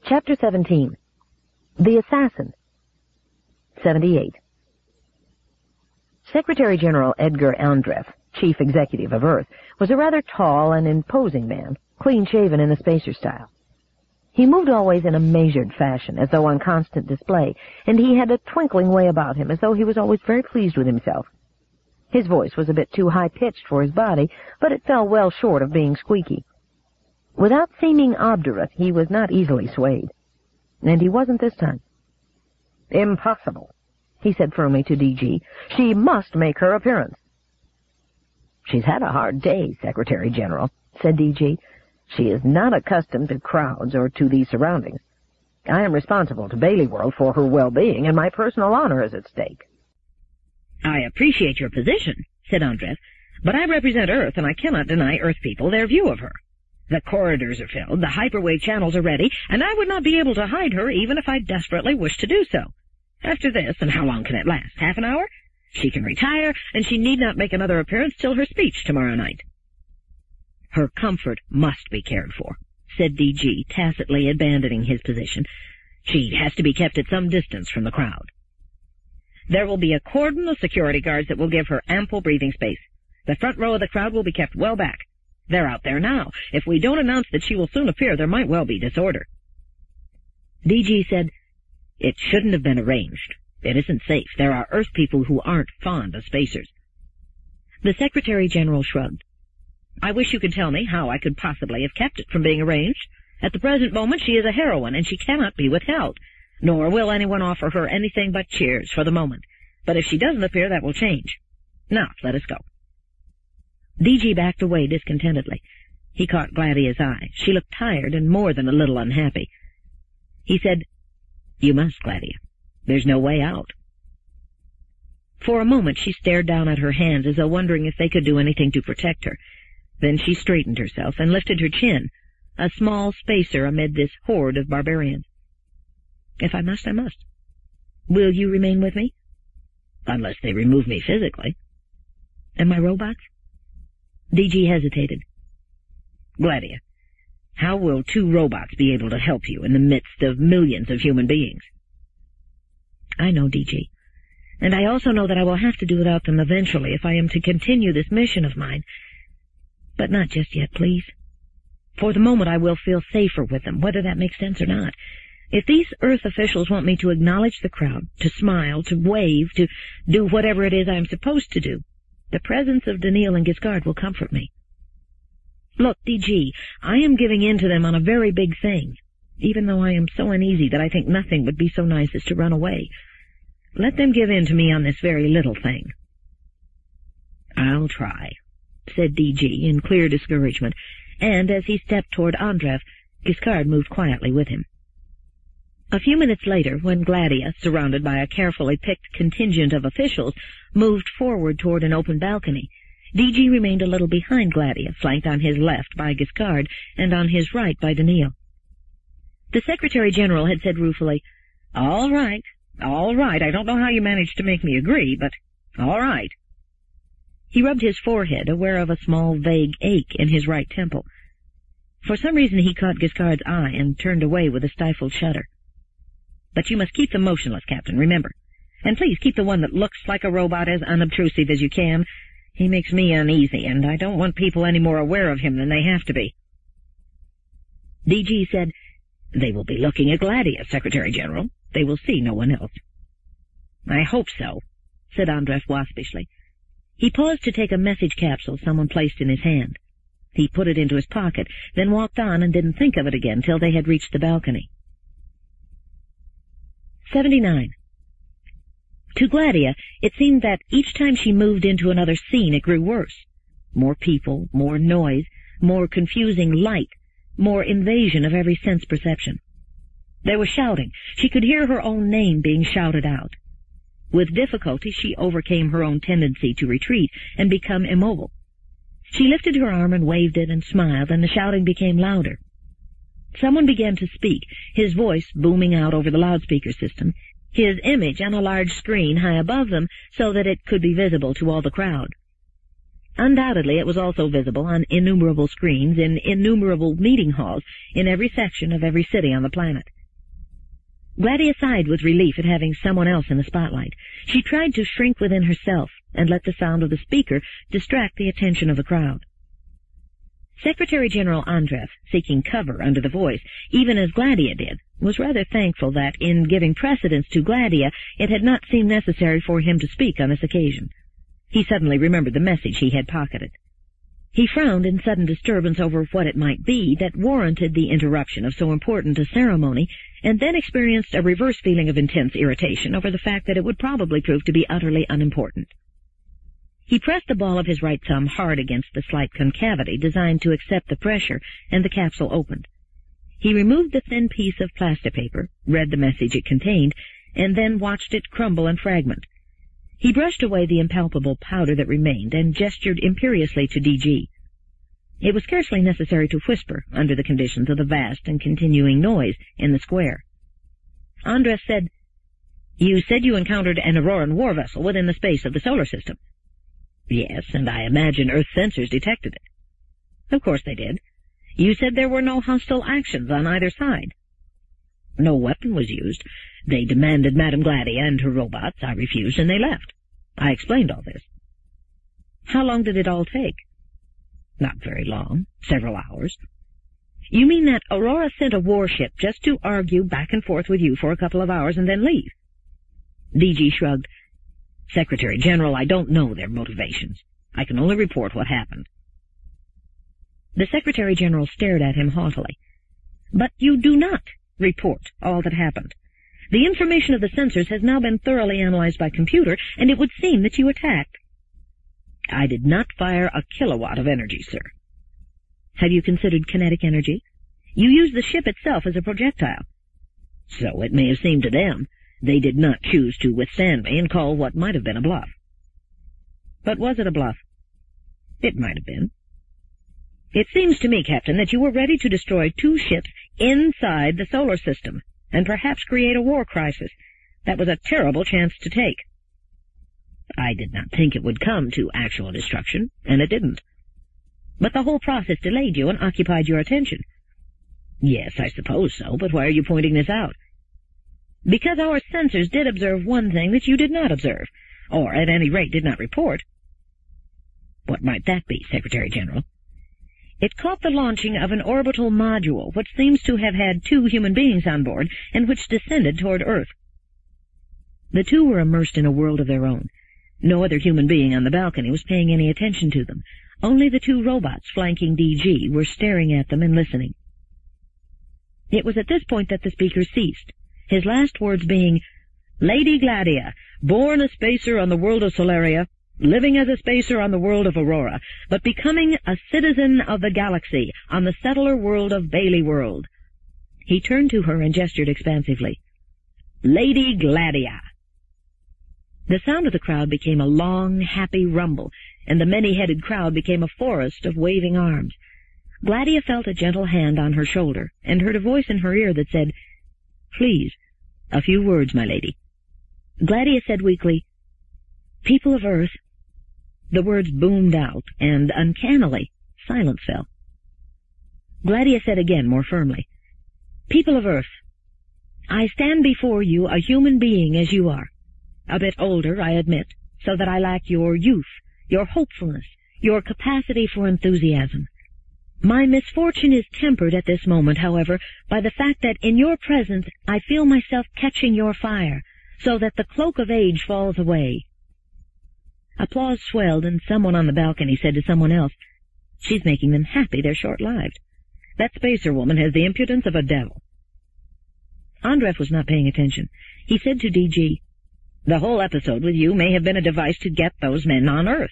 Chapter 17. The Assassin. 78. Secretary General Edgar Andreff, Chief Executive of Earth, was a rather tall and imposing man, clean-shaven in the spacer style. He moved always in a measured fashion, as though on constant display, and he had a twinkling way about him, as though he was always very pleased with himself. His voice was a bit too high-pitched for his body, but it fell well short of being squeaky. Without seeming obdurate, he was not easily swayed. And he wasn't this time. "Impossible," he said firmly to DG. "She must make her appearance." "She's had a hard day, Secretary General," said DG. "She is not accustomed to crowds or to these surroundings. I am responsible to Bailey World for her well-being, and my personal honor is at stake." "I appreciate your position," said Andreff, "but I represent Earth, and I cannot deny Earth people their view of her. The corridors are filled, the hyperwave channels are ready, and I would not be able to hide her even if I desperately wished to do so. After this, and how long can it last, half an hour? She can retire, and she need not make another appearance till her speech tomorrow night." "Her comfort must be cared for," said DG, tacitly abandoning his position. "She has to be kept at some distance from the crowd. There will be a cordon of security guards that will give her ample breathing space. The front row of the crowd will be kept well back. They're out there now. If we don't announce that she will soon appear, there might well be disorder." DG said, "It shouldn't have been arranged. It isn't safe. There are Earth people who aren't fond of spacers." The Secretary General shrugged. "I wish you could tell me how I could possibly have kept it from being arranged. At the present moment she is a heroine, and she cannot be withheld. Nor will anyone offer her anything but cheers for the moment. But if she doesn't appear, that will change. Now, let us go." DG backed away discontentedly. He caught Gladia's eye. She looked tired and more than a little unhappy. He said, "You must, Gladia. There's no way out." For a moment she stared down at her hands as though wondering if they could do anything to protect her. Then she straightened herself and lifted her chin, a small spacer amid this horde of barbarians. "If I must, I must. Will you remain with me?" "Unless they remove me physically." "And my robots?" DG hesitated. "Gladia, how will 2 robots be able to help you in the midst of millions of human beings?" "I know, DG. And I also know that I will have to do without them eventually if I am to continue this mission of mine. But not just yet, please. For the moment I will feel safer with them, whether that makes sense or not. If these Earth officials want me to acknowledge the crowd, to smile, to wave, to do whatever it is I am supposed to do, the presence of Daniil and Giscard will comfort me. Look, DG, I am giving in to them on a very big thing, even though I am so uneasy that I think nothing would be so nice as to run away. Let them give in to me on this very little thing." "I'll try," said DG in clear discouragement, and as he stepped toward Andreff, Giscard moved quietly with him. A few minutes later, when Gladia, surrounded by a carefully picked contingent of officials, moved forward toward an open balcony, DG remained a little behind Gladia, flanked on his left by Giscard and on his right by Daniil. The Secretary General had said ruefully, all right. I don't know how you managed to make me agree, but all right." He rubbed his forehead, aware of a small, vague ache in his right temple. For some reason he caught Giscard's eye and turned away with a stifled shudder. "But you must keep them motionless, Captain, remember. And please keep the one that looks like a robot as unobtrusive as you can. He makes me uneasy, and I don't want people any more aware of him than they have to be." DG said, "They will be looking at Gladia, Secretary General. They will see no one else." "I hope so," said Andreff waspishly. He paused to take a message capsule someone placed in his hand. He put it into his pocket, then walked on and didn't think of it again till they had reached the balcony. 79. To Gladia, it seemed that each time she moved into another scene it grew worse. More people, more noise, more confusing light, more invasion of every sense perception. There was shouting. She could hear her own name being shouted out. With difficulty she overcame her own tendency to retreat and become immobile. She lifted her arm and waved it and smiled, and the shouting became louder. Someone began to speak, his voice booming out over the loudspeaker system, his image on a large screen high above them so that it could be visible to all the crowd. Undoubtedly it was also visible on innumerable screens in innumerable meeting halls in every section of every city on the planet. Gladia sighed with relief at having someone else in the spotlight. She tried to shrink within herself and let the sound of the speaker distract the attention of the crowd. Secretary General Andreff, seeking cover under the voice, even as Gladia did, was rather thankful that, in giving precedence to Gladia, it had not seemed necessary for him to speak on this occasion. He suddenly remembered the message he had pocketed. He frowned in sudden disturbance over what it might be that warranted the interruption of so important a ceremony, and then experienced a reverse feeling of intense irritation over the fact that it would probably prove to be utterly unimportant. He pressed the ball of his right thumb hard against the slight concavity designed to accept the pressure, and the capsule opened. He removed the thin piece of plastipaper, read the message it contained, and then watched it crumble and fragment. He brushed away the impalpable powder that remained and gestured imperiously to DG. It was scarcely necessary to whisper under the conditions of the vast and continuing noise in the square. Andreff said, "You said you encountered an Auroran war vessel within the space of the solar system." "Yes, and I imagine Earth sensors detected it." "Of course they did. You said there were no hostile actions on either side." "No weapon was used. They demanded Madame Gladia and her robots. I refused, and they left. I explained all this." "How long did it all take?" "Not very long. Several hours." "You mean that Aurora sent a warship just to argue back and forth with you for a couple of hours and then leave?" DG shrugged. "Secretary General, I don't know their motivations. I can only report what happened." The Secretary General stared at him haughtily. "But you do not report all that happened. The information of the sensors has now been thoroughly analyzed by computer, and it would seem that you attacked." "I did not fire a kilowatt of energy, sir." "Have you considered kinetic energy? You used the ship itself as a projectile." "So it may have seemed to them. They did not choose to withstand me and call what might have been a bluff." "But was it a bluff?" "It might have been." "It seems to me, Captain, that you were ready to destroy 2 ships inside the solar system, and perhaps create a war crisis. That was a terrible chance to take." "I did not think it would come to actual destruction, and it didn't." "But the whole process delayed you and occupied your attention." "Yes, I suppose so, but why are you pointing this out?" "Because our sensors did observe one thing that you did not observe, or at any rate did not report." "What might that be, Secretary General?" "It caught the launching of an orbital module, which seems to have had 2 human beings on board, and which descended toward Earth." The 2 were immersed in a world of their own. No other human being on the balcony was paying any attention to them. Only the 2 robots flanking DG were staring at them and listening. It was at this point that the speaker ceased, his last words being, "Lady Gladia, born a spacer on the world of Solaria, living as a spacer on the world of Aurora, but becoming a citizen of the galaxy on the settler world of Bailey World." He turned to her and gestured expansively. "Lady Gladia." The sound of the crowd became a long, happy rumble, and the many-headed crowd became a forest of waving arms. Gladia felt a gentle hand on her shoulder, and heard a voice in her ear that said, "Please, a few words, my lady." Gladia said weakly, "People of Earth." The words boomed out, and, uncannily, silence fell. Gladia said again, more firmly, "People of Earth, I stand before you a human being as you are. A bit older, I admit, so that I lack your youth, your hopefulness, your capacity for enthusiasm. My misfortune is tempered at this moment, however, by the fact that in your presence I feel myself catching your fire, so that the cloak of age falls away." Applause swelled, and someone on the balcony said to someone else, "She's making them happy they're short-lived. That spacer woman has the impudence of a devil." Andreff was not paying attention. He said to DG, "The whole episode with you may have been a device to get those men on Earth."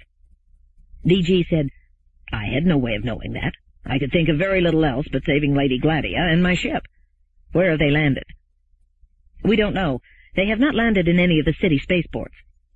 DG said, "I had no way of knowing that. I could think of very little else but saving Lady Gladia and my ship. Where have they landed?" "We don't know. They have not landed in any of the city spaceports."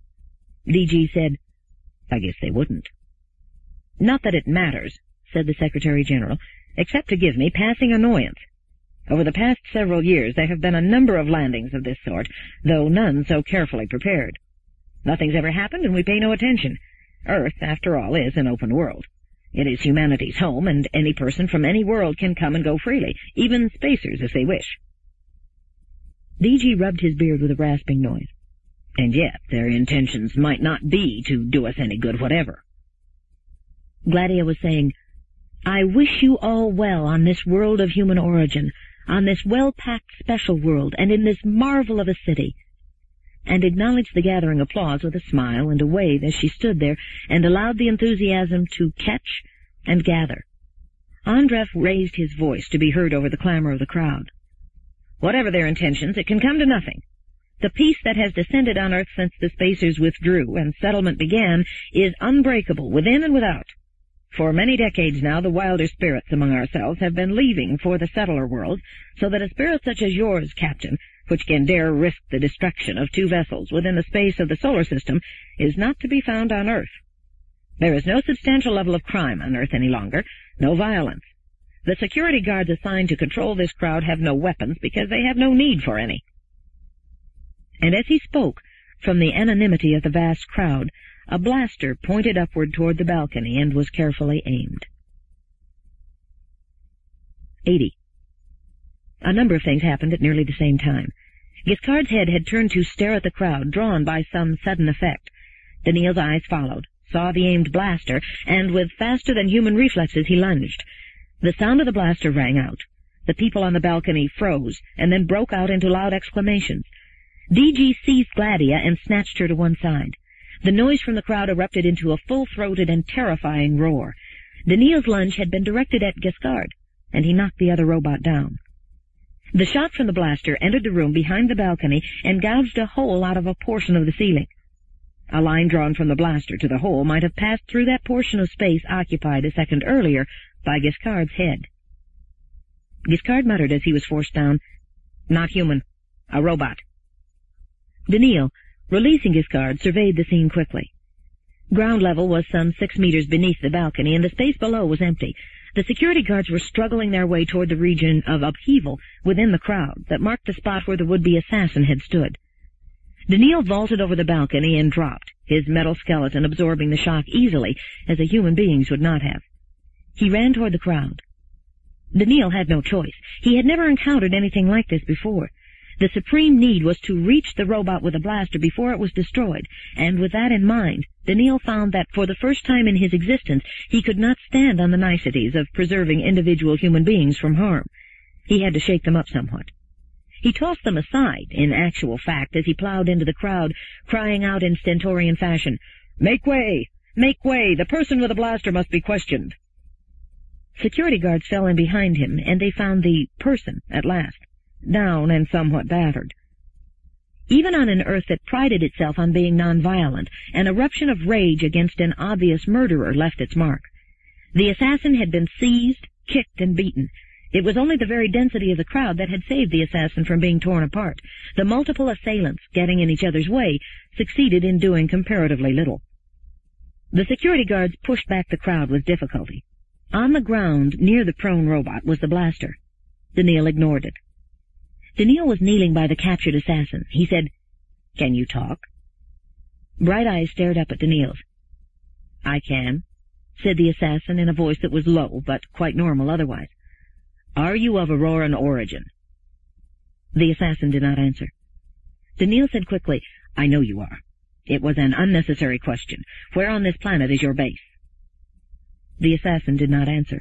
DG said, "I guess they wouldn't." "Not that it matters," said the Secretary General, "except to give me passing annoyance. Over the past several years there have been a number of landings of this sort, though none so carefully prepared. Nothing's ever happened, and we pay no attention. Earth, after all, is an open world. It is humanity's home, and any person from any world can come and go freely, even spacers if they wish." D.G. rubbed his beard with a rasping noise. And yet their intentions might not be to do us any good whatever. Gladia was saying, I wish you all well on this world of human origin, on this well-packed special world, and in this marvel of a city, and acknowledged the gathering applause with a smile and a wave as she stood there and allowed the enthusiasm to catch and gather. Andreff raised his voice to be heard over the clamor of the crowd. Whatever their intentions, it can come to nothing. The peace that has descended on Earth since the spacers withdrew and settlement began is unbreakable within and without. For many decades now, the wilder spirits among ourselves have been leaving for the settler world, so that a spirit such as yours, Captain, which can dare risk the destruction of 2 vessels within the space of the solar system, is not to be found on Earth. There is no substantial level of crime on Earth any longer, no violence. The security guards assigned to control this crowd have no weapons because they have no need for any. And as he spoke, from the anonymity of the vast crowd, a blaster pointed upward toward the balcony and was carefully aimed. 80. A number of things happened at nearly the same time. Giscard's head had turned to stare at the crowd, drawn by some sudden effect. Daniil's eyes followed, saw the aimed blaster, and with faster-than-human reflexes he lunged. The sound of the blaster rang out. The people on the balcony froze, and then broke out into loud exclamations. D.G. seized Gladia and snatched her to one side. The noise from the crowd erupted into a full-throated and terrifying roar. Daniil's lunge had been directed at Giscard, and he knocked the other robot down. The shot from the blaster entered the room behind the balcony and gouged a hole out of a portion of the ceiling. A line drawn from the blaster to the hole might have passed through that portion of space occupied a second earlier by Giscard's head. Giscard muttered as he was forced down, "Not human. A robot." Daniil, releasing Giscard, surveyed the scene quickly. Ground level was some 6 meters beneath the balcony, and the space below was empty. The security guards were struggling their way toward the region of upheaval within the crowd that marked the spot where the would-be assassin had stood. Daniil vaulted over the balcony and dropped, his metal skeleton absorbing the shock easily, as a human being's would not have. He ran toward the crowd. Daniil had no choice. He had never encountered anything like this before. The supreme need was to reach the robot with a blaster before it was destroyed, and with that in mind, Daniil found that for the first time in his existence he could not stand on the niceties of preserving individual human beings from harm. He had to shake them up somewhat. He tossed them aside, in actual fact, as he plowed into the crowd, crying out in stentorian fashion, "Make way! Make way! The person with a blaster must be questioned!" Security guards fell in behind him, and they found the person at last, down and somewhat battered. Even on an Earth that prided itself on being nonviolent, an eruption of rage against an obvious murderer left its mark. The assassin had been seized, kicked, and beaten. It was only the very density of the crowd that had saved the assassin from being torn apart. The multiple assailants, getting in each other's way, succeeded in doing comparatively little. The security guards pushed back the crowd with difficulty. On the ground, near the prone robot, was the blaster. Daniil ignored it. Daniil was kneeling by the captured assassin. He said, "Can you talk?" Bright eyes stared up at Daniil's. "I can," said the assassin in a voice that was low, but quite normal otherwise. "Are you of Auroran origin?" The assassin did not answer. Daniil said quickly, "I know you are. It was an unnecessary question. Where on this planet is your base?" The assassin did not answer.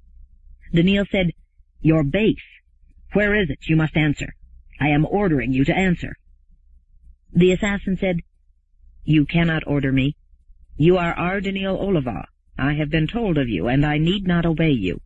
Daniil said, "Your base. Where is it? You must answer. I am ordering you to answer." The assassin said, "You cannot order me. You are R. Daniil Oliva. I have been told of you, and I need not obey you."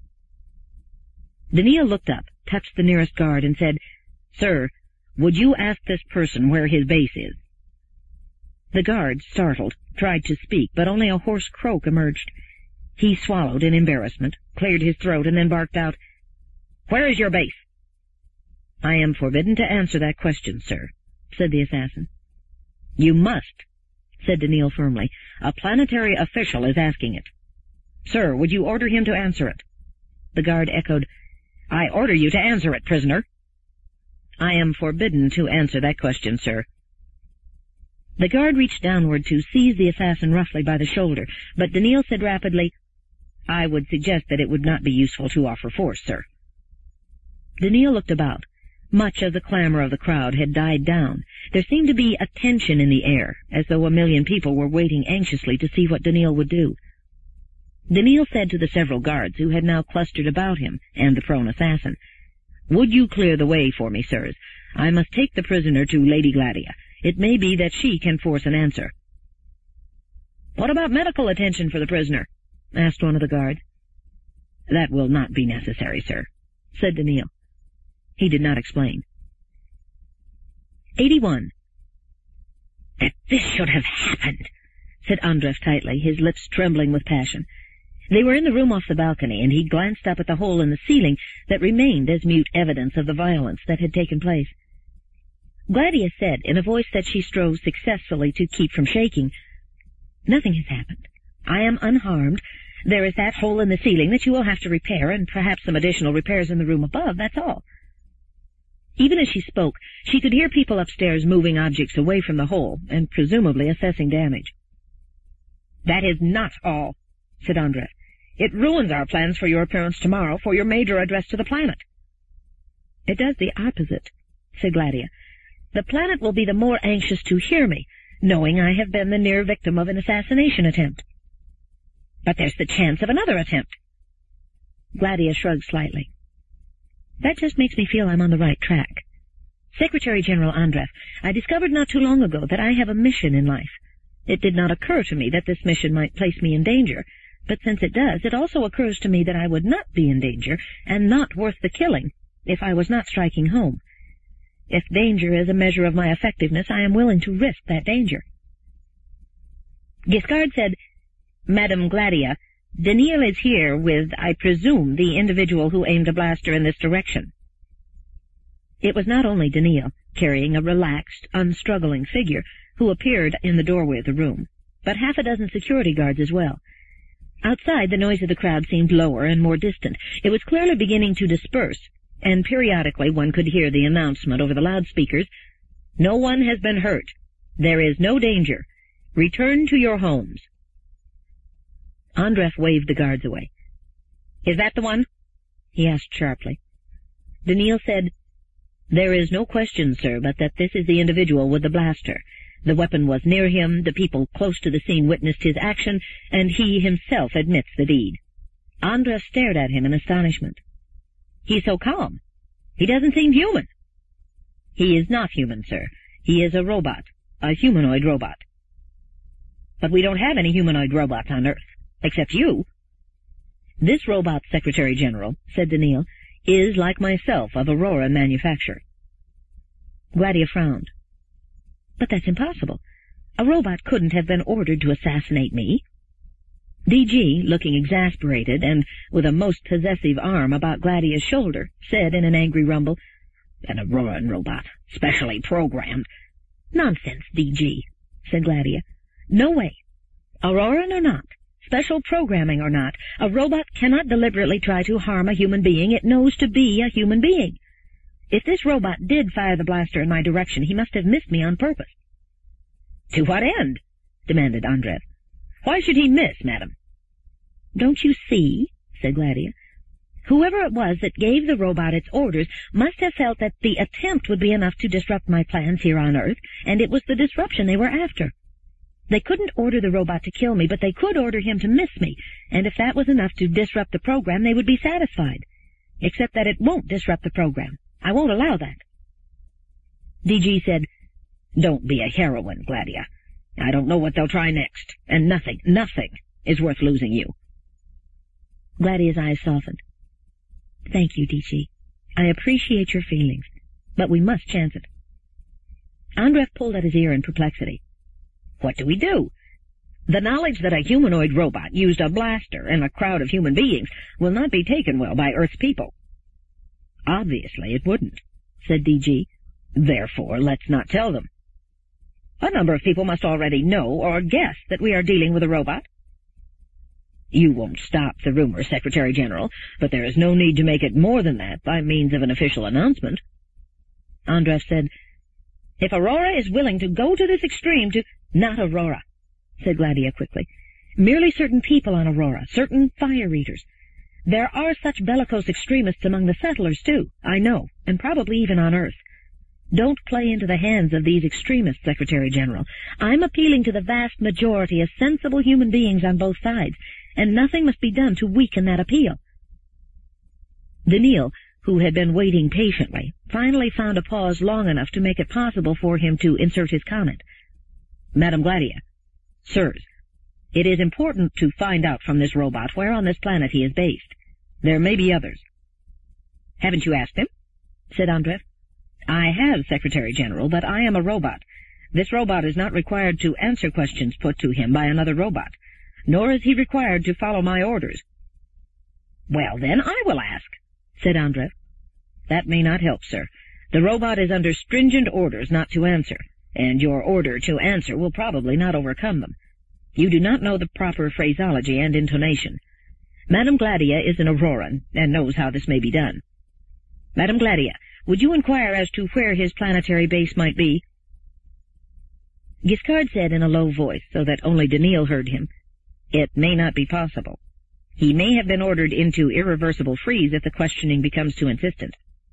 Daniil looked up, touched the nearest guard, and said, "Sir, would you ask this person where his base is?" The guard, startled, tried to speak, but only a hoarse croak emerged. He swallowed in embarrassment, cleared his throat, and then barked out, "Where is your base?" "I am forbidden to answer that question, sir," said the assassin. "You must," said Daniil firmly. "A planetary official is asking it." "Sir, would you order him to answer it?" The guard echoed, "I order you to answer it, prisoner." "I am forbidden to answer that question, sir." The guard reached downward to seize the assassin roughly by the shoulder, but Daniil said rapidly, "I would suggest that it would not be useful to offer force, sir." Daniil looked about. Much of the clamor of the crowd had died down. There seemed to be a tension in the air, as though a million people were waiting anxiously to see what Daniil would do. Daniil said to the several guards who had now clustered about him and the prone assassin, "Would you clear the way for me, sirs? I must take the prisoner to Lady Gladia. It may be that she can force an answer." "What about medical attention for the prisoner?" asked one of the guards. "That will not be necessary, sir," said Daniil. He did not explain. 81. "That this should have happened," said Andrev tightly, his lips trembling with passion. They were in the room off the balcony, and he glanced up at the hole in the ceiling that remained as mute evidence of the violence that had taken place. Gladia said, in a voice that she strove successfully to keep from shaking, "Nothing has happened. I am unharmed. There is that hole in the ceiling that you will have to repair, and perhaps some additional repairs in the room above, that's all." Even as she spoke, she could hear people upstairs moving objects away from the hole, and presumably assessing damage. "That is not all," said Andrev. "It ruins our plans for your appearance tomorrow for your major address to the planet." "It does the opposite," said Gladia. "The planet will be the more anxious to hear me, knowing I have been the near victim of an assassination attempt." "But there's the chance of another attempt." Gladia shrugged slightly. "That just makes me feel I'm on the right track. Secretary General Andrev, I discovered not too long ago that I have a mission in life. It did not occur to me that this mission might place me in danger, but since it does, it also occurs to me that I would not be in danger, and not worth the killing, if I was not striking home. If danger is a measure of my effectiveness, I am willing to risk that danger." Giscard said, "Madame Gladia, Daniil is here with, I presume, the individual who aimed a blaster in this direction." It was not only Daniil, carrying a relaxed, unstruggling figure, who appeared in the doorway of the room, but half a dozen security guards as well. Outside, the noise of the crowd seemed lower and more distant. It was clearly beginning to disperse, and periodically one could hear the announcement over the loudspeakers, "No one has been hurt. There is no danger. Return to your homes." Andrev waved the guards away. "Is that the one?" he asked sharply. Daniil said, "There is no question, sir, but that this is the individual with the blaster. The weapon was near him, the people close to the scene witnessed his action, and he himself admits the deed." Andrev stared at him in astonishment. "He's so calm. He doesn't seem human." "He is not human, sir. He is a robot, a humanoid robot." "But we don't have any humanoid robots on Earth, except you." "This robot, Secretary General," said Daniil, "is, like myself, of Aurora manufacture." Gladia frowned. "But that's impossible. A robot couldn't have been ordered to assassinate me." DG, looking exasperated and with a most possessive arm about Gladia's shoulder, said in an angry rumble, "An Auroran robot, specially programmed." "Nonsense, DG," said Gladia. "No way. Auroran or not, special programming or not, a robot cannot deliberately try to harm a human being it knows to be a human being. If this robot did fire the blaster in my direction, he must have missed me on purpose." "To what end?" demanded Andrev. "Why should he miss, madam?" "Don't you see?" said Gladia. "Whoever it was that gave the robot its orders must have felt that the attempt would be enough to disrupt my plans here on Earth, and it was the disruption they were after. They couldn't order the robot to kill me, but they could order him to miss me, and if that was enough to disrupt the program, they would be satisfied. Except that it won't disrupt the program. I won't allow that." DG said, "Don't be a heroine, Gladia. I don't know what they'll try next, and nothing is worth losing you." Gladia's eyes softened. "Thank you, DG. I appreciate your feelings, but we must chance it." Andrev pulled at his ear in perplexity. "What do we do? The knowledge that a humanoid robot used a blaster in a crowd of human beings will not be taken well by Earth's people." "Obviously it wouldn't," said DG. "Therefore, let's not tell them." "A number of people must already know or guess that we are dealing with a robot." "You won't stop the rumor, Secretary General, but there is no need to make it more than that by means of an official announcement." Andrev said, "If Aurora is willing to go to this extreme to—" "Not Aurora," said Gladia quickly. "Merely certain people on Aurora, certain fire eaters. There are such bellicose extremists among the settlers, too, I know, and probably even on Earth. Don't play into the hands of these extremists, Secretary General. I'm appealing to the vast majority of sensible human beings on both sides, and nothing must be done to weaken that appeal. Daniil, who had been waiting patiently, finally found a pause long enough to make it possible for him to insert his comment. Madame Gladia, sirs, it is important to find out from this robot where on this planet he is based. There may be others. Haven't you asked him? Said Andrev. I have, Secretary General, but I am a robot. This robot is not required to answer questions put to him by another robot, nor is he required to follow my orders. Well, then, I will ask, said Andrev. That may not help, sir. The robot is under stringent orders not to answer, and your order to answer will probably not overcome them. You do not know the proper phraseology and intonation. Madame Gladia is an Auroran, and knows how this may be done. Madame Gladia, would you inquire as to where his planetary base might be? Giscard said in a low voice, so that only Daniil heard him, It may not be possible. He may have been ordered into irreversible freeze if the questioning becomes too insistent.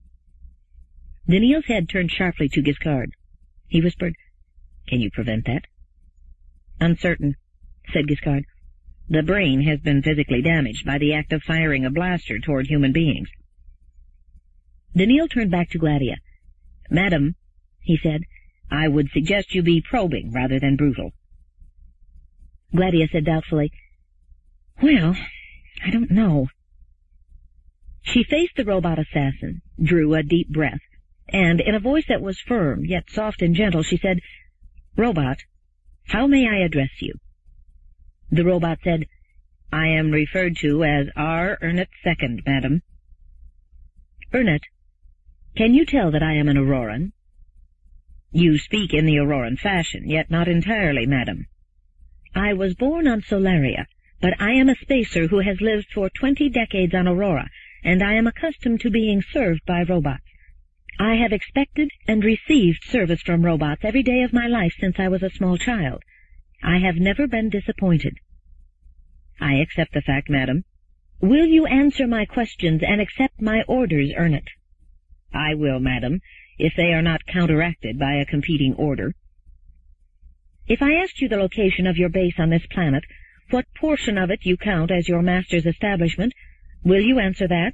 Daniil's head turned sharply to Giscard. He whispered, Can you prevent that? Uncertain, said Giscard. The brain has been physically damaged by the act of firing a blaster toward human beings. Daniil turned back to Gladia. Madam, he said, I would suggest you be probing rather than brutal. Gladia said doubtfully, Well, I don't know. She faced the robot assassin, drew a deep breath, and in a voice that was firm yet soft and gentle she said, Robot, how may I address you? The robot said, I am referred to as R. Ernest II, madam. Ernest, can you tell that I am an Auroran? You speak in the Auroran fashion, yet not entirely, madam. I was born on Solaria, but I am a spacer who has lived for 20 decades on Aurora, and I am accustomed to being served by robots. I have expected and received service from robots every day of my life since I was a small child. I have never been disappointed. I accept the fact, madam. Will you answer my questions and accept my orders, Ernest? I will, madam, if they are not counteracted by a competing order. If I asked you the location of your base on this planet, what portion of it you count as your master's establishment, will you answer that?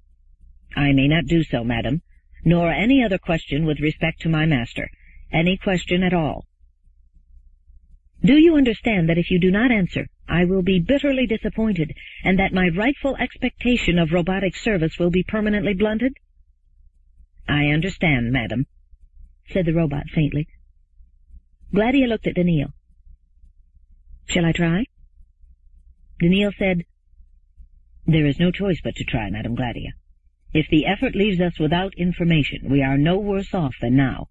I may not do so, madam, nor any other question with respect to my master, any question at all. Do you understand that if you do not answer, I will be bitterly disappointed, and that my rightful expectation of robotic service will be permanently blunted? I understand, madam, said the robot faintly. Gladia looked at Daniil. Shall I try? Daniil said, There is no choice but to try, Madame Gladia. If the effort leaves us without information, we are no worse off than now.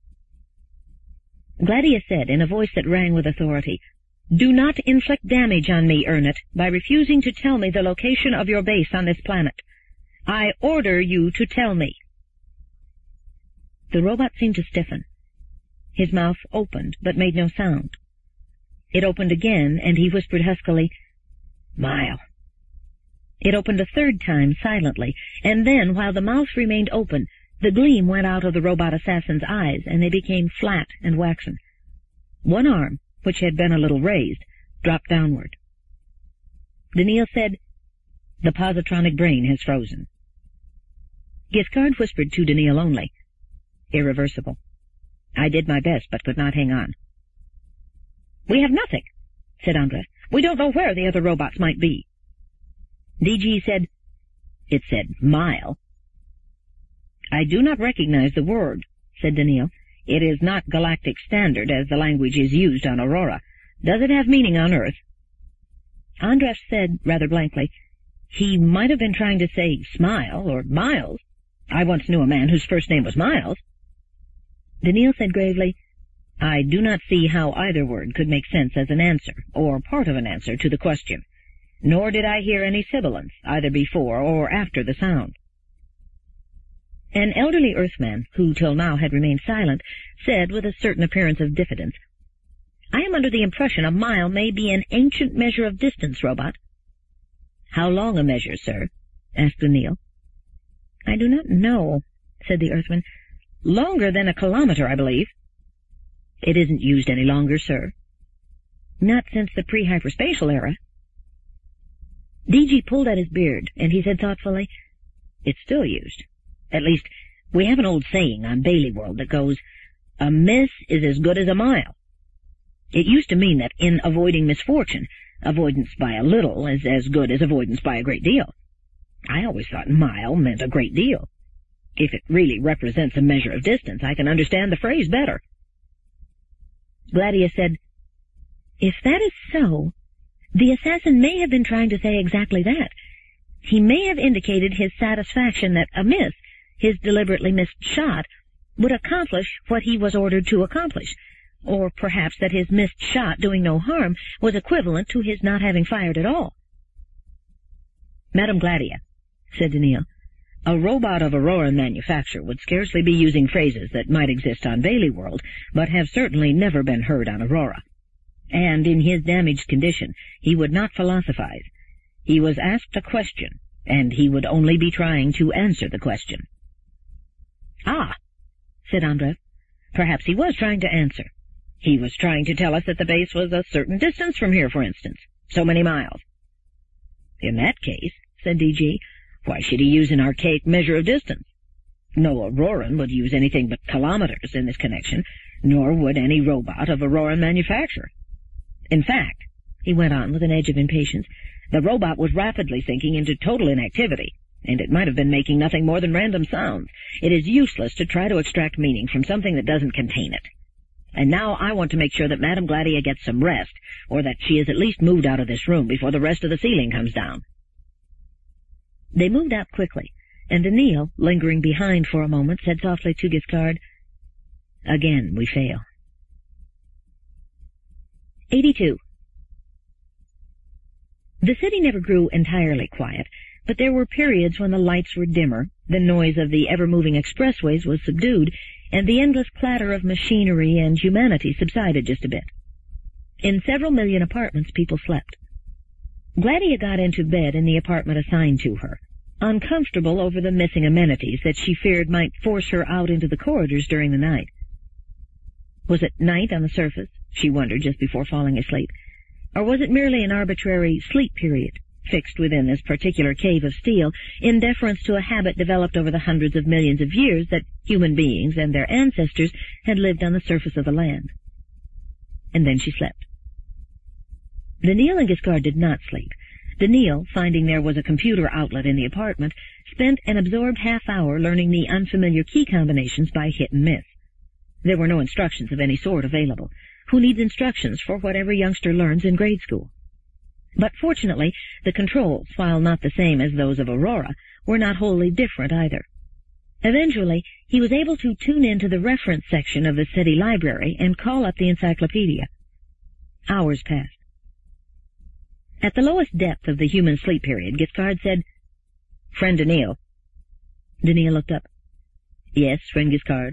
Gladia said in a voice that rang with authority, Do not inflict damage on me, Ernest, by refusing to tell me the location of your base on this planet. I order you to tell me. The robot seemed to stiffen. His mouth opened, but made no sound. It opened again, and he whispered huskily, Mile. It opened a third time silently, and then, while the mouth remained open, the gleam went out of the robot assassin's eyes, and they became flat and waxen. One arm, which had been a little raised, dropped downward. Daniil said, The positronic brain has frozen. Giscard whispered to Daniil only, Irreversible. I did my best, but could not hang on. We have nothing, said Andrev. We don't know where the other robots might be. DG said, It said mile. I do not recognize the word, said Daniil. It is not galactic standard as the language is used on Aurora. Does it have meaning on Earth? Andrev said, rather blankly, He might have been trying to say smile or miles. I once knew a man whose first name was Miles. Daniil said gravely, I do not see how either word could make sense as an answer, or part of an answer, to the question, nor did I hear any sibilance, either before or after the sound. An elderly Earthman, who till now had remained silent, said with a certain appearance of diffidence, I am under the impression a mile may be an ancient measure of distance, robot. "How long a measure, sir?" asked Daniil. "I do not know," said the Earthman. "Longer than a kilometer, I believe." "It isn't used any longer, sir?" "Not since the pre-hyperspatial era." D.G. pulled at his beard, and he said thoughtfully, "It's still used. At least, we have an old saying on Bailey World that goes, 'A miss is as good as a mile.' It used to mean that in avoiding misfortune, avoidance by a little is as good as avoidance by a great deal. I always thought mile meant a great deal. If it really represents a measure of distance, I can understand the phrase better." Gladia said, "If that is so, the assassin may have been trying to say exactly that. He may have indicated his satisfaction that a miss, his deliberately missed shot, would accomplish what he was ordered to accomplish, or perhaps that his missed shot doing no harm was equivalent to his not having fired at all." "Madame Gladia," said Daniil, "a robot of Auroran manufacture would scarcely be using phrases that might exist on Bailey World, but have certainly never been heard on Aurora. And in his damaged condition, he would not philosophize. He was asked a question, and he would only be trying to answer the question." "Ah," said Andrev. "Perhaps he was trying to answer. He was trying to tell us that the base was a certain distance from here, for instance. So many miles." "In that case," said D.G., "why should he use an archaic measure of distance? No Auroran would use anything but kilometers in this connection, nor would any robot of Auroran manufacture. In fact," he went on with an edge of impatience, "the robot was rapidly sinking into total inactivity, and it might have been making nothing more than random sounds. It is useless to try to extract meaning from something that doesn't contain it. And now I want to make sure that Madame Gladia gets some rest, or that she is at least moved out of this room before the rest of the ceiling comes down." They moved out quickly, and Daniil, lingering behind for a moment, said softly to Giscard, "Again we fail." 82. The city never grew entirely quiet, but there were periods when the lights were dimmer, the noise of the ever-moving expressways was subdued, and the endless clatter of machinery and humanity subsided just a bit. In several million apartments people slept. Gladia got into bed in the apartment assigned to her, uncomfortable over the missing amenities that she feared might force her out into the corridors during the night. Was it night on the surface, she wondered just before falling asleep, or was it merely an arbitrary sleep period, fixed within this particular cave of steel, in deference to a habit developed over the hundreds of millions of years that human beings and their ancestors had lived on the surface of the land? And then she slept. Daniil and Giscard did not sleep. Daniil, finding there was a computer outlet in the apartment, spent an absorbed half-hour learning the unfamiliar key combinations by hit and miss. There were no instructions of any sort available. Who needs instructions for what every youngster learns in grade school? But fortunately, the controls, while not the same as those of Aurora, were not wholly different either. Eventually, he was able to tune into the reference section of the city library and call up the encyclopedia. Hours passed. At the lowest depth of the human sleep period, Giscard said, "Friend Daniil." Daniil looked up. "Yes, friend Giscard."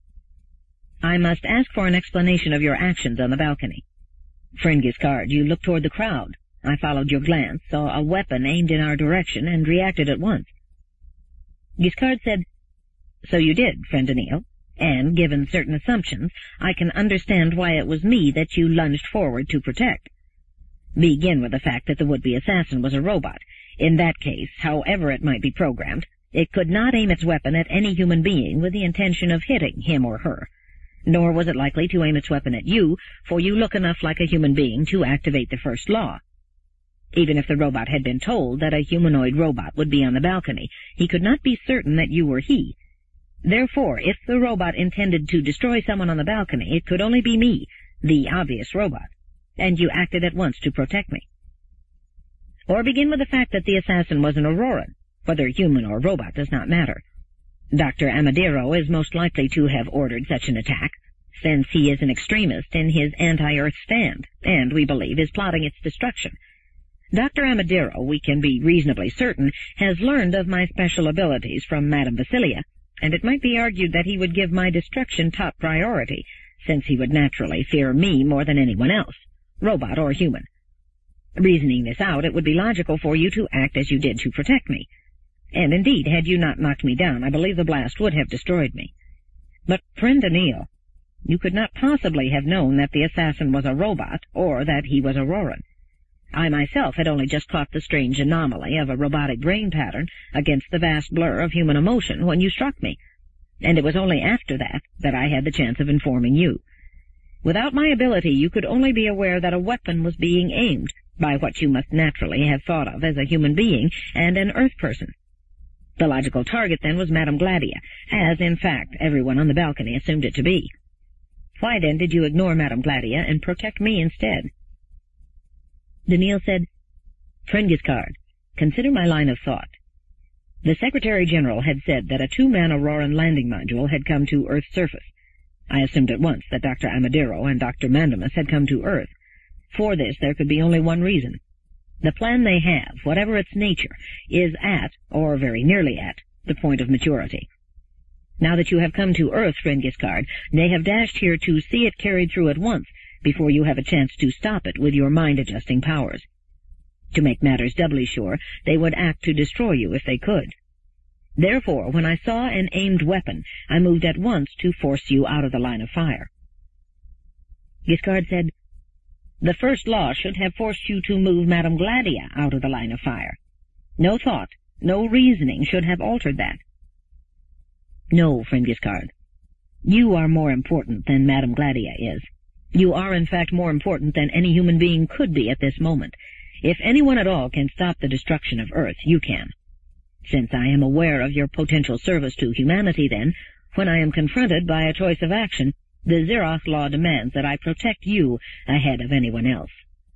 "I must ask for an explanation of your actions on the balcony." "Friend Giscard, you looked toward the crowd. I followed your glance, saw a weapon aimed in our direction, and reacted at once." Giscard said, "So you did, friend Daniil, and, given certain assumptions, I can understand why it was me that you lunged forward to protect. Begin with the fact that the would-be assassin was a robot. In that case, however it might be programmed, it could not aim its weapon at any human being with the intention of hitting him or her. Nor was it likely to aim its weapon at you, for you look enough like a human being to activate the first law. Even if the robot had been told that a humanoid robot would be on the balcony, he could not be certain that you were he. Therefore, if the robot intended to destroy someone on the balcony, it could only be me, the obvious robot, and you acted at once to protect me. Or begin with the fact that the assassin was an Auroran. Whether human or robot does not matter. Dr. Amadero is most likely to have ordered such an attack, since he is an extremist in his anti-Earth stand, and, we believe, is plotting its destruction. Dr. Amadero, we can be reasonably certain, has learned of my special abilities from Madame Vasilia, and it might be argued that he would give my destruction top priority, since he would naturally fear me more than anyone else, robot or human. Reasoning this out, it would be logical for you to act as you did to protect me. And indeed, had you not knocked me down, I believe the blast would have destroyed me. But, friend Daniil, you could not possibly have known that the assassin was a robot, or that he was Auroran. I myself had only just caught the strange anomaly of a robotic brain pattern against the vast blur of human emotion when you struck me, and it was only after that I had the chance of informing you. Without my ability, you could only be aware that a weapon was being aimed by what you must naturally have thought of as a human being and an Earth person. The logical target, then, was Madame Gladia, as, in fact, everyone on the balcony assumed it to be. Why, then, did you ignore Madame Gladia and protect me instead? Daniil said, Friend Giscard, consider my line of thought. The Secretary-General had said that a two-man Auroran landing module had come to Earth's surface. I assumed at once that Dr. Amadero and Dr. Mandamus had come to Earth. For this, there could be only one reason. The plan they have, whatever its nature, is at, or very nearly at, the point of maturity. Now that you have come to Earth, friend Giscard, they have dashed here to see it carried through at once, before you have a chance to stop it with your mind-adjusting powers. To make matters doubly sure, they would act to destroy you if they could. Therefore, when I saw an aimed weapon, I moved at once to force you out of the line of fire. Giscard said, The first law should have forced you to move Madame Gladia out of the line of fire. No thought, no reasoning should have altered that. No, friend Giscard. You are more important than Madame Gladia is. You are, in fact, more important than any human being could be at this moment. If anyone at all can stop the destruction of Earth, you can. Since I am aware of your potential service to humanity, then, when I am confronted by a choice of action, the Zeroth law demands that I protect you ahead of anyone else.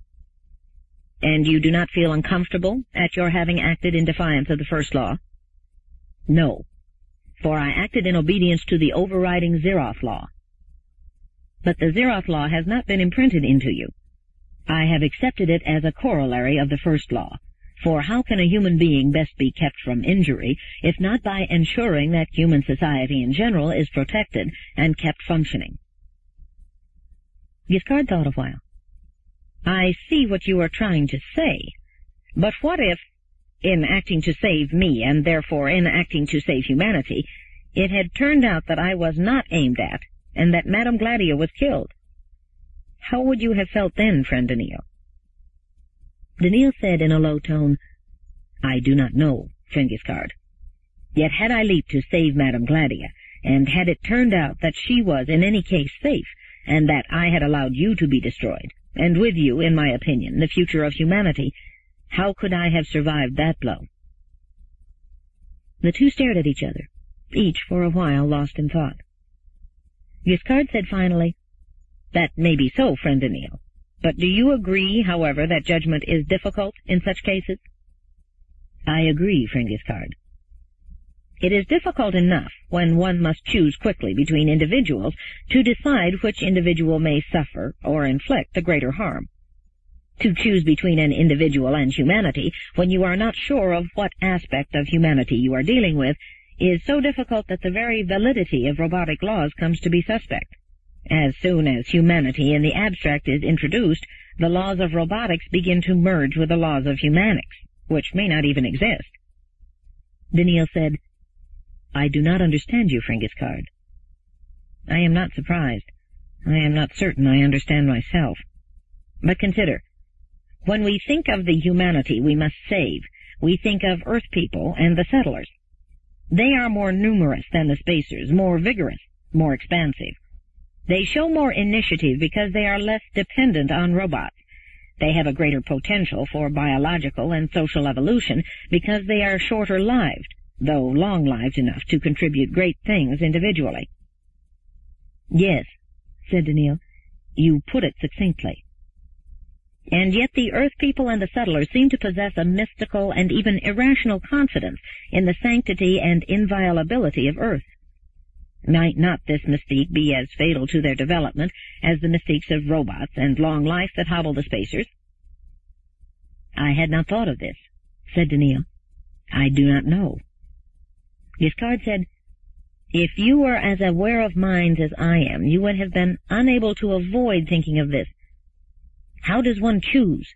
And you do not feel uncomfortable at your having acted in defiance of the first law? No, for I acted in obedience to the overriding Zeroth law. But the Zeroth law has not been imprinted into you. I have accepted it as a corollary of the first law, for how can a human being best be kept from injury, if not by ensuring that human society in general is protected and kept functioning? Giscard thought a while. I see what you are trying to say, but what if, in acting to save me, and therefore in acting to save humanity, it had turned out that I was not aimed at, and that Madame Gladia was killed? How would you have felt then, friend Daniil? Daniil said in a low tone, I do not know, friend Giscard. Yet had I leaped to save Madame Gladia, and had it turned out that she was in any case safe, and that I had allowed you to be destroyed, and with you, in my opinion, the future of humanity, how could I have survived that blow? The two stared at each other, each for a while lost in thought. Giscard said finally, That may be so, friend Daniil. But do you agree, however, that judgment is difficult in such cases? I agree, friend Giscard. It is difficult enough when one must choose quickly between individuals to decide which individual may suffer or inflict the greater harm. To choose between an individual and humanity when you are not sure of what aspect of humanity you are dealing with is so difficult that the very validity of robotic laws comes to be suspect. As soon as humanity in the abstract is introduced, the laws of robotics begin to merge with the laws of humanics, which may not even exist. Daniil said, I do not understand you, friend Giscard. I am not surprised. I am not certain I understand myself. But consider, when we think of the humanity we must save, we think of Earth people and the settlers. They are more numerous than the spacers, more vigorous, more expansive. They show more initiative because they are less dependent on robots. They have a greater potential for biological and social evolution because they are shorter-lived, though long-lived enough to contribute great things individually. Yes, said Daniil, you put it succinctly. And yet the Earth people and the settlers seem to possess a mystical and even irrational confidence in the sanctity and inviolability of Earth. Might not this mystique be as fatal to their development as the mystiques of robots and long life that hobble the spacers? I had not thought of this, said Daniil. I do not know. Giscard said, If you were as aware of minds as I am, you would have been unable to avoid thinking of this. How does one choose?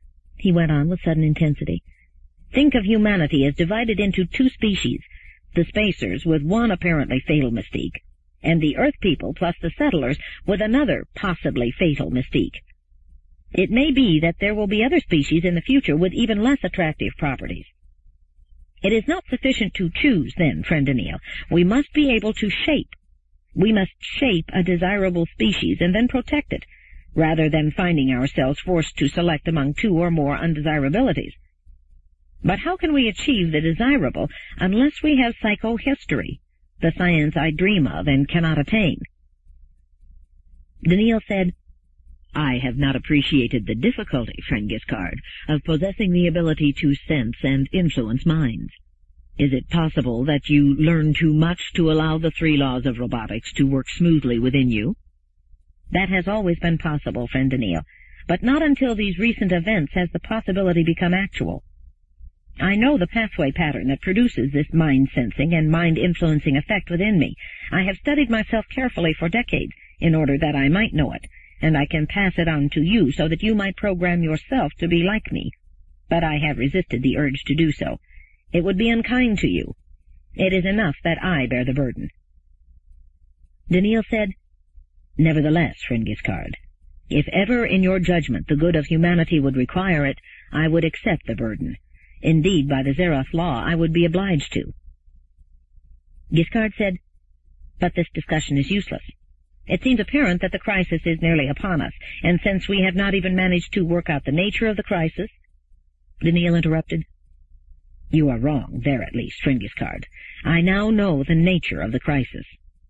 he went on with sudden intensity. Think of humanity as divided into two species, the spacers with one apparently fatal mystique, and the Earth people plus the settlers with another possibly fatal mystique. It may be that there will be other species in the future with even less attractive properties. It is not sufficient to choose, then, friend Daniil. We must be able to shape. We must shape a desirable species and then protect it, rather than finding ourselves forced to select among two or more undesirabilities. But how can we achieve the desirable unless we have psychohistory, the science I dream of and cannot attain? Daniil said, I have not appreciated the difficulty, friend Giscard, of possessing the ability to sense and influence minds. Is it possible that you learn too much to allow the three laws of robotics to work smoothly within you? That has always been possible, friend Daniil, but not until these recent events has the possibility become actual. I know the pathway pattern that produces this mind-sensing and mind-influencing effect within me. I have studied myself carefully for decades in order that I might know it, and I can pass it on to you so that you might program yourself to be like me. But I have resisted the urge to do so. It would be unkind to you. It is enough that I bear the burden. Daniil said, Nevertheless, friend Giscard, if ever in your judgment the good of humanity would require it, I would accept the burden. Indeed, by the Zeroth law, I would be obliged to. Giscard said, But this discussion is useless. It seems apparent that the crisis is nearly upon us, and since we have not even managed to work out the nature of the crisis— Daniil interrupted. You are wrong, there at least, friend Giscard. I now know the nature of the crisis.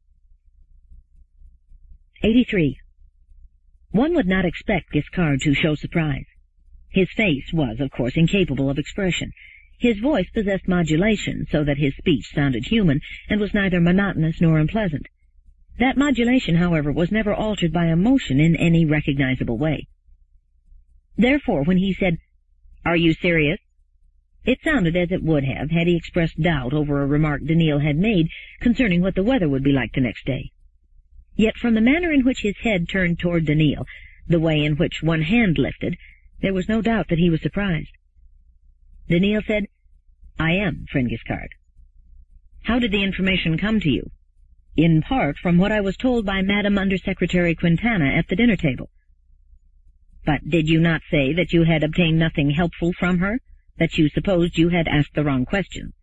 83. One would not expect Giscard to show surprise. His face was, of course, incapable of expression. His voice possessed modulation, so that his speech sounded human, and was neither monotonous nor unpleasant. That modulation, however, was never altered by emotion in any recognizable way. Therefore, when he said, Are you serious? It sounded as it would have had he expressed doubt over a remark Daniil had made concerning what the weather would be like the next day. Yet from the manner in which his head turned toward Daniil, the way in which one hand lifted, there was no doubt that he was surprised. Daniil said, I am, friend Giscard. How did the information come to you? In part from what I was told by Madam Undersecretary Quintana at the dinner table. But did you not say that you had obtained nothing helpful from her, that you supposed you had asked the wrong question?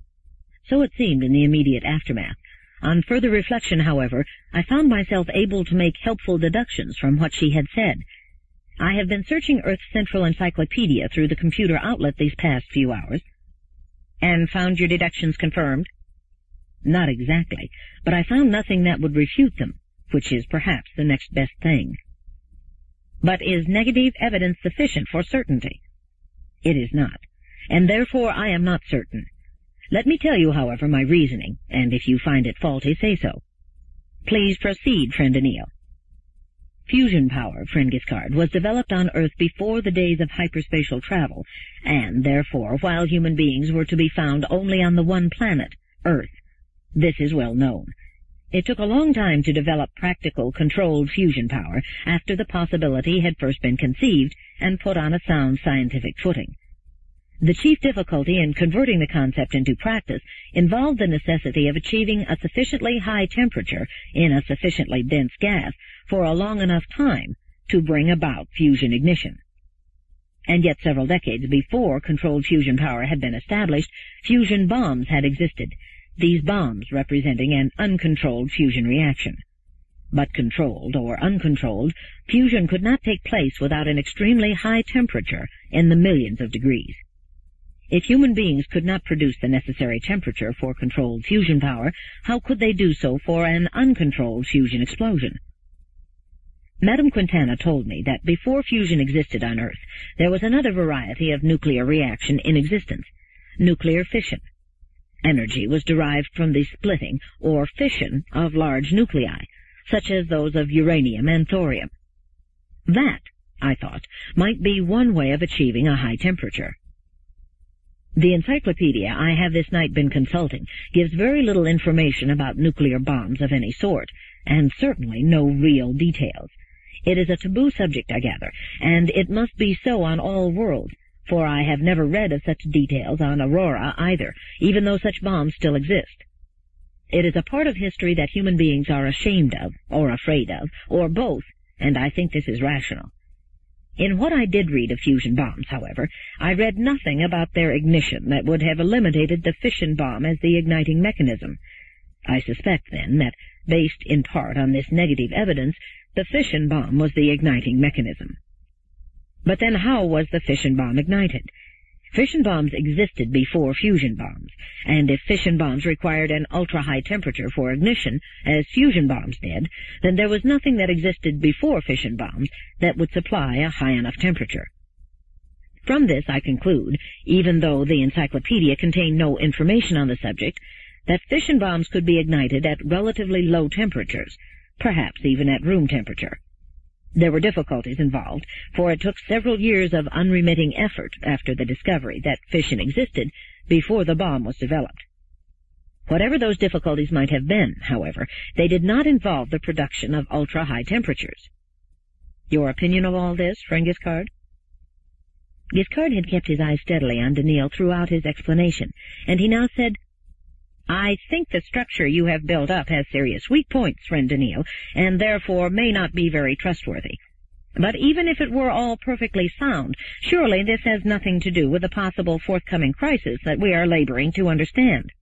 So it seemed in the immediate aftermath. On further reflection, however, I found myself able to make helpful deductions from what she had said. I have been searching Earth's Central Encyclopedia through the computer outlet these past few hours. And found your deductions confirmed? Not exactly, but I found nothing that would refute them, which is perhaps the next best thing. But is negative evidence sufficient for certainty? It is not, and therefore I am not certain. Let me tell you, however, my reasoning, and if you find it faulty, say so. Please proceed, friend Daniil. Fusion power, friend Giscard, was developed on Earth before the days of hyperspatial travel, and, therefore, while human beings were to be found only on the one planet, Earth. This is well known. It took a long time to develop practical, controlled fusion power after the possibility had first been conceived and put on a sound scientific footing. The chief difficulty in converting the concept into practice involved the necessity of achieving a sufficiently high temperature in a sufficiently dense gas for a long enough time to bring about fusion ignition. And yet several decades before controlled fusion power had been established, fusion bombs had existed, these bombs representing an uncontrolled fusion reaction. But controlled or uncontrolled, fusion could not take place without an extremely high temperature in the millions of degrees. If human beings could not produce the necessary temperature for controlled fusion power, how could they do so for an uncontrolled fusion explosion? Madame Quintana told me that before fusion existed on Earth, there was another variety of nuclear reaction in existence, nuclear fission. Energy was derived from the splitting or fission of large nuclei, such as those of uranium and thorium. That, I thought, might be one way of achieving a high temperature. The encyclopedia I have this night been consulting gives very little information about nuclear bombs of any sort, and certainly no real details. It is a taboo subject, I gather, and it must be so on all worlds, for I have never read of such details on Aurora either, even though such bombs still exist. It is a part of history that human beings are ashamed of, or afraid of, or both, and I think this is rational. In what I did read of fusion bombs, however, I read nothing about their ignition that would have eliminated the fission bomb as the igniting mechanism. I suspect, then, that, based in part on this negative evidence, the fission bomb was the igniting mechanism. But then how was the fission bomb ignited? Fission bombs existed before fusion bombs, and if fission bombs required an ultra-high temperature for ignition, as fusion bombs did, then there was nothing that existed before fission bombs that would supply a high enough temperature. From this I conclude, even though the encyclopedia contained no information on the subject, that fission bombs could be ignited at relatively low temperatures, perhaps even at room temperature. There were difficulties involved, for it took several years of unremitting effort after the discovery that fission existed before the bomb was developed. Whatever those difficulties might have been, however, they did not involve the production of ultra-high temperatures. Your opinion of all this, friend Giscard? Giscard had kept his eyes steadily on Daniil throughout his explanation, and he now said, I think the structure you have built up has serious weak points, friend Daniil, and therefore may not be very trustworthy. But even if it were all perfectly sound, surely this has nothing to do with the possible forthcoming crisis that we are laboring to understand.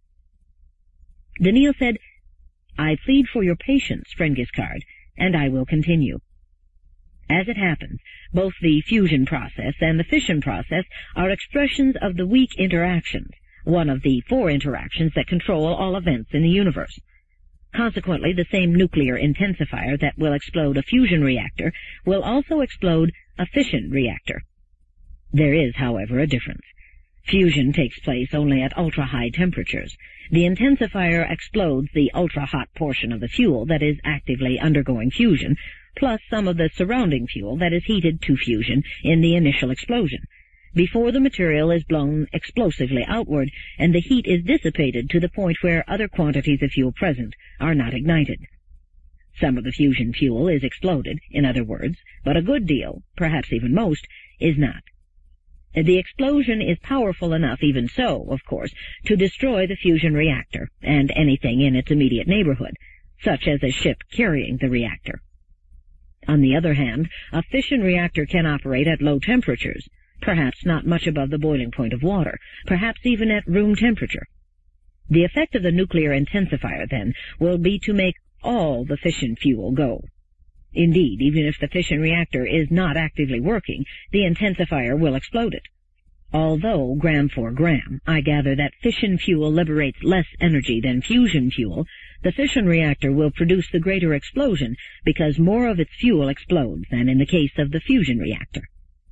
Daniil said, I plead for your patience, friend Giscard, and I will continue. As it happens, both the fusion process and the fission process are expressions of the weak interactions, one of the 4 interactions that control all events in the universe. Consequently, the same nuclear intensifier that will explode a fusion reactor will also explode a fission reactor. There is, however, a difference. Fusion takes place only at ultra-high temperatures. The intensifier explodes the ultra-hot portion of the fuel that is actively undergoing fusion, plus some of the surrounding fuel that is heated to fusion in the initial explosion, before the material is blown explosively outward and the heat is dissipated to the point where other quantities of fuel present are not ignited. Some of the fusion fuel is exploded, in other words, but a good deal, perhaps even most, is not. The explosion is powerful enough, even so, of course, to destroy the fusion reactor and anything in its immediate neighborhood, such as a ship carrying the reactor. On the other hand, a fission reactor can operate at low temperatures, perhaps not much above the boiling point of water, perhaps even at room temperature. The effect of the nuclear intensifier, then, will be to make all the fission fuel go. Indeed, even if the fission reactor is not actively working, the intensifier will explode it. Although, gram for gram, I gather that fission fuel liberates less energy than fusion fuel, the fission reactor will produce the greater explosion because more of its fuel explodes than in the case of the fusion reactor.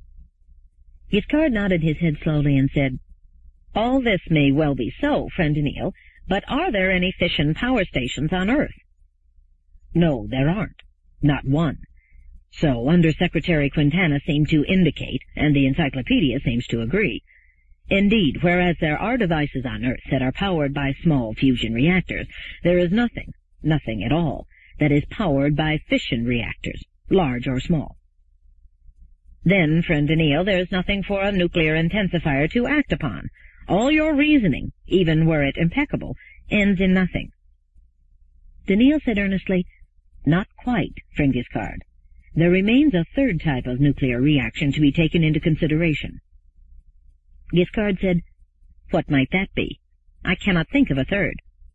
Giscard nodded his head slowly and said, All this may well be so, friend Daniil, but are there any fission power stations on Earth? No, there aren't. Not one. So Under-Secretary Quintana seemed to indicate, and the encyclopedia seems to agree. Indeed, whereas there are devices on Earth that are powered by small fusion reactors, there is nothing at all, that is powered by fission reactors, large or small. Then, friend Daniil, there is nothing for a nuclear intensifier to act upon. All your reasoning, even were it impeccable, ends in nothing. Daniil said earnestly, Not quite, friend Giscard. There remains a third type of nuclear reaction to be taken into consideration. Giscard said, What might that be? I cannot think of a third.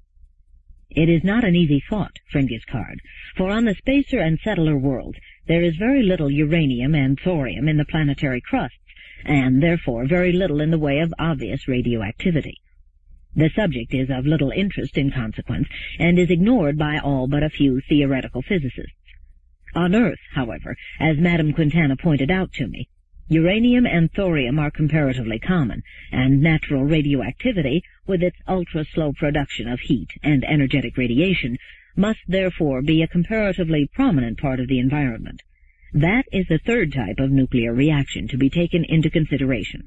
It is not an easy thought, friend Giscard, for on the spacer and settler worlds there is very little uranium and thorium in the planetary crusts, and therefore very little in the way of obvious radioactivity. The subject is of little interest in consequence, and is ignored by all but a few theoretical physicists. On Earth, however, as Madame Quintana pointed out to me, uranium and thorium are comparatively common, and natural radioactivity, with its ultra-slow production of heat and energetic radiation, must therefore be a comparatively prominent part of the environment. That is the third type of nuclear reaction to be taken into consideration.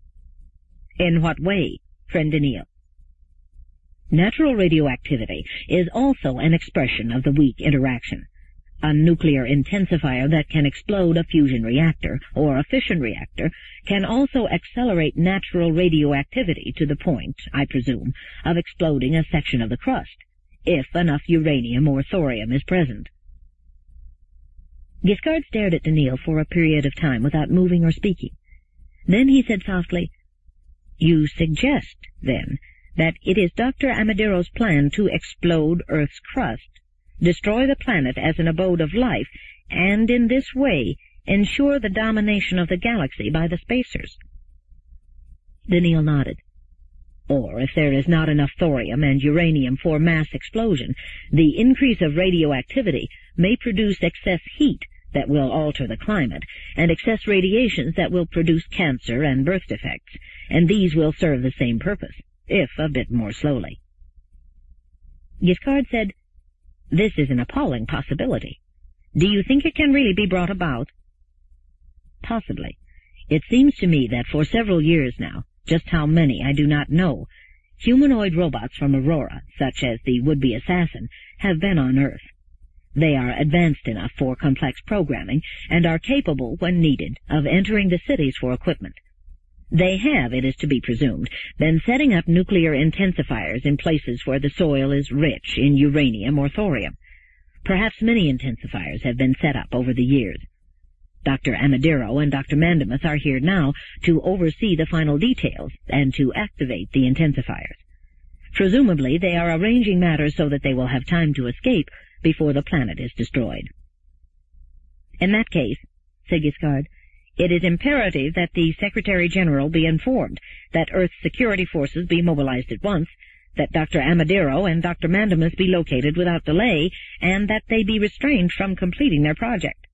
In what way, friend Daniil? Natural radioactivity is also an expression of the weak interaction. A nuclear intensifier that can explode a fusion reactor or a fission reactor can also accelerate natural radioactivity to the point, I presume, of exploding a section of the crust, if enough uranium or thorium is present. Giscard stared at Daniil for a period of time without moving or speaking. Then he said softly, "You suggest, then, that it is Dr. Amadero's plan to explode Earth's crust, destroy the planet as an abode of life, and in this way ensure the domination of the galaxy by the spacers?" Daniil nodded. "Or, if there is not enough thorium and uranium for mass explosion, the increase of radioactivity may produce excess heat that will alter the climate, and excess radiations that will produce cancer and birth defects, and these will serve the same purpose, if a bit more slowly." Giscard said, "This is an appalling possibility. Do you think it can really be brought about?" "Possibly. It seems to me that for several years now, just how many I do not know, humanoid robots from Aurora, such as the would-be assassin, have been on Earth. They are advanced enough for complex programming and are capable, when needed, of entering the cities for equipment. They have, it is to be presumed, been setting up nuclear intensifiers in places where the soil is rich in uranium or thorium. Perhaps many intensifiers have been set up over the years. Dr. Amadero and Dr. Mandemus are here now to oversee the final details and to activate the intensifiers. Presumably they are arranging matters so that they will have time to escape before the planet is destroyed." "In that case," said Giscard, "it is imperative that the Secretary-General be informed, that Earth's security forces be mobilized at once, that Dr. Amadero and Dr. Mandemus be located without delay, and that they be restrained from completing their project."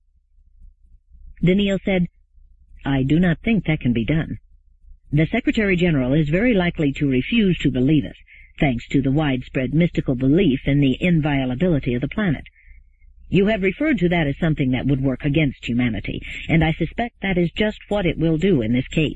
Daniil said, "I do not think that can be done. The Secretary-General is very likely to refuse to believe us, thanks to the widespread mystical belief in the inviolability of the planet. You have referred to that as something that would work against humanity, and I suspect that is just what it will do in this case.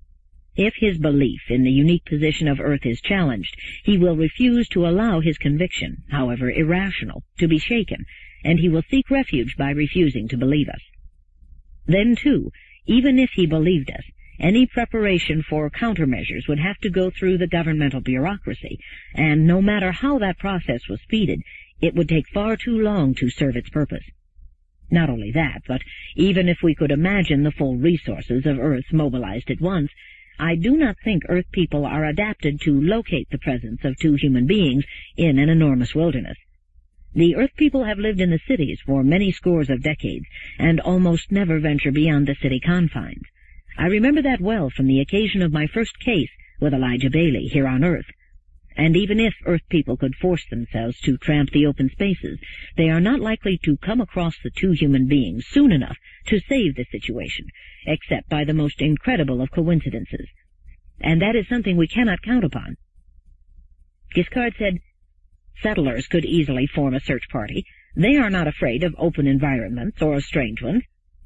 If his belief in the unique position of Earth is challenged, he will refuse to allow his conviction, however irrational, to be shaken, and he will seek refuge by refusing to believe us. Then, too, even if he believed us, any preparation for countermeasures would have to go through the governmental bureaucracy, and no matter how that process was speeded, it would take far too long to serve its purpose. Not only that, but even if we could imagine the full resources of Earth mobilized at once, I do not think Earth people are adapted to locate the presence of two human beings in an enormous wilderness. The Earth people have lived in the cities for many scores of decades, and almost never venture beyond the city confines. I remember that well from the occasion of my first case with Elijah Bailey here on Earth. And even if Earth people could force themselves to tramp the open spaces, they are not likely to come across the two human beings soon enough to save the situation, except by the most incredible of coincidences. And that is something we cannot count upon." Giscard said, "Settlers could easily form a search party. They are not afraid of open environments or of strange ones.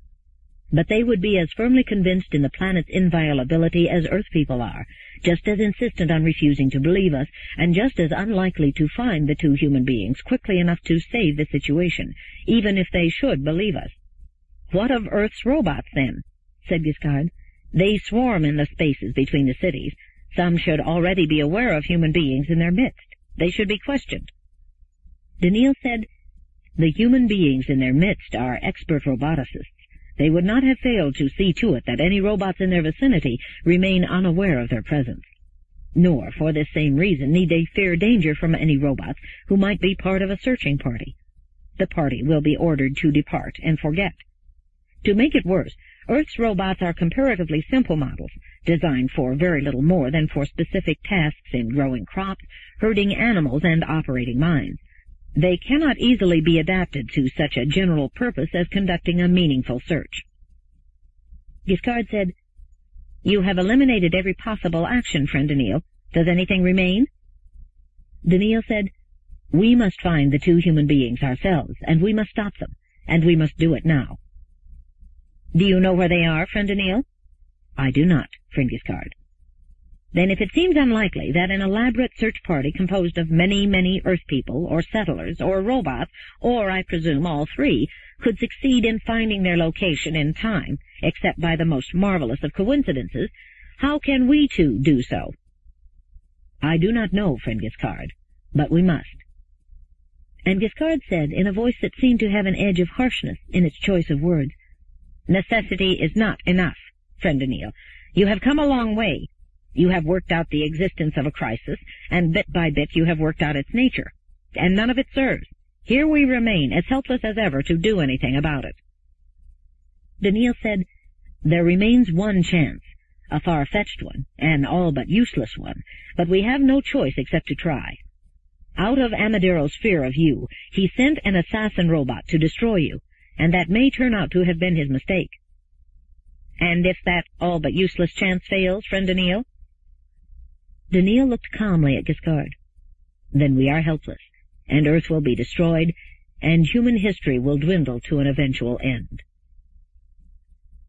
But they would be as firmly convinced in the planet's inviolability as Earth people are, just as insistent on refusing to believe us, and just as unlikely to find the two human beings quickly enough to save the situation, even if they should believe us." "What of Earth's robots, then?" said Giscard. "They swarm in the spaces between the cities. Some should already be aware of human beings in their midst. They should be questioned." Daniil said, "The human beings in their midst are expert roboticists. They would not have failed to see to it that any robots in their vicinity remain unaware of their presence. Nor, for this same reason, need they fear danger from any robots who might be part of a searching party. The party will be ordered to depart and forget. To make it worse, Earth's robots are comparatively simple models, designed for very little more than for specific tasks in growing crops, herding animals, and operating mines. They cannot easily be adapted to such a general purpose as conducting a meaningful search." Giscard said, "You have eliminated every possible action, friend Daniil. Does anything remain?" Daniil said, "We must find the two human beings ourselves, and we must stop them, and we must do it now." "Do you know where they are, friend Daniil?" "I do not, friend Giscard." Then if it seems unlikely that an elaborate search party composed of many Earth people, or settlers, or robots, or, I presume, all three, could succeed in finding their location in time, except by the most marvelous of coincidences, how can we two do so? I do not know, friend Giscard, but we must. And Giscard said, in a voice that seemed to have an edge of harshness in its choice of words, "Necessity is not enough, friend Daniil. You have come a long way. You have worked out the existence of a crisis, and bit by bit you have worked out its nature. And none of it serves. Here we remain, as helpless as ever to do anything about it." Daniil said, "There remains one chance, a far-fetched one, an all but useless one, but we have no choice except to try. Out of Amadero's fear of you, he sent an assassin robot to destroy you, and that may turn out to have been his mistake." "And if that all but useless chance fails, friend Daniil?" Daniil looked calmly at Giscard. "Then we are helpless, and Earth will be destroyed, and human history will dwindle to an eventual end."